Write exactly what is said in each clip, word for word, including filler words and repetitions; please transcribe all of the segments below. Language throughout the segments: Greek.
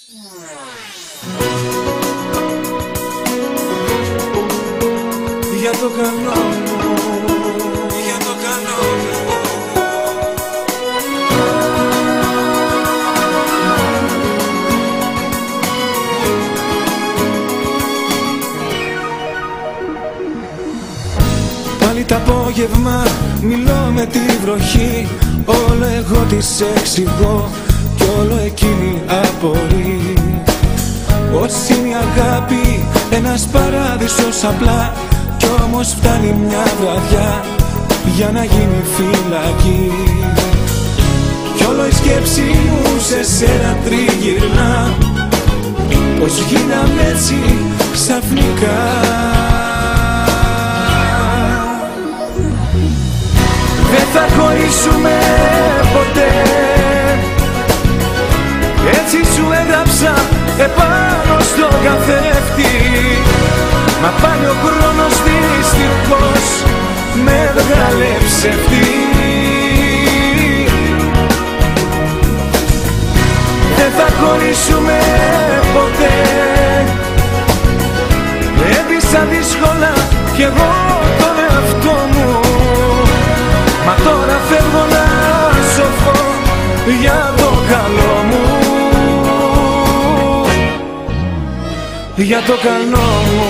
Για το καλό μου, για το καλό μου. Πάλι τ' απόγευμα μιλώ με τη βροχή. Όλο εγώ της εξηγώ κι όλο εκείνη απορεί. Πως είναι η αγάπη ένας παράδεισος απλά, κι όμως φτάνει μια βραδιά για να γίνει φυλακή. Κι όλο η σκέψη μου σε σένα τριγυρνά, πως γίναμε έτσι ξαφνικά. Δεν θα χωρίσουμε ποτέ, έτσι σου έγραψα επάνω στο καθρέφτη. Μα πάλι ο χρόνος δυστυχώς με βγάλε ψευτή. Δεν θα χωρίσουμε ποτέ, έπεισα δύσκολα κι εγώ τον εαυτό μου. Μα τώρα φεύγω να σωθώ για το καλό μου. Για το καλό μου,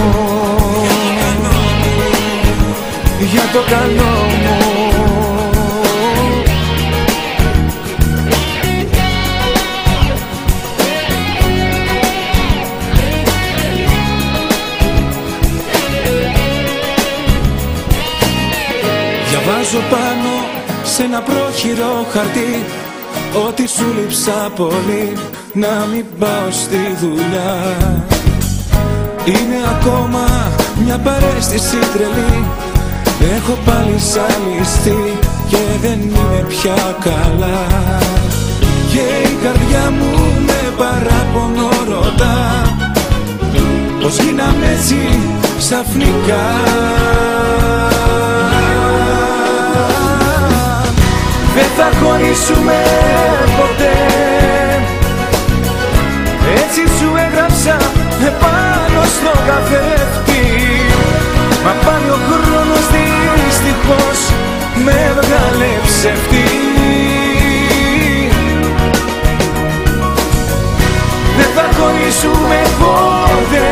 για το καλό μου. Διαβάζω πάνω σε ένα πρόχειρο χαρτί ότι σου λείψα πολύ, να μην πάω στη δουλειά. Είναι ακόμα μια παρέστηση τρελή, έχω πάλι ζαλιστεί και δεν είμαι πια καλά. Και η καρδιά μου με παράπονο ρωτά, πως γίναμε έτσι ξαφνικά. Δεν θα χωρίσουμε ποτέ, έτσι σου έγραψα επάνω στο καθρέφτη. Μα πάλι ο χρόνος δυστυχώς με βγάλε ψευτή. Δεν θα χωρίσουμε ποτέ,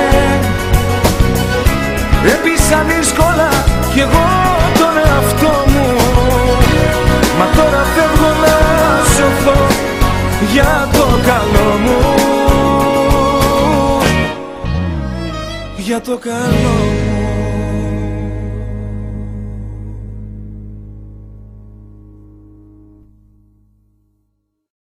έπεισα δύσκολα κι εγώ τον εαυτό μου. Μα τώρα φεύγω να σωθώ για το καλό μου. Για το καλό μου.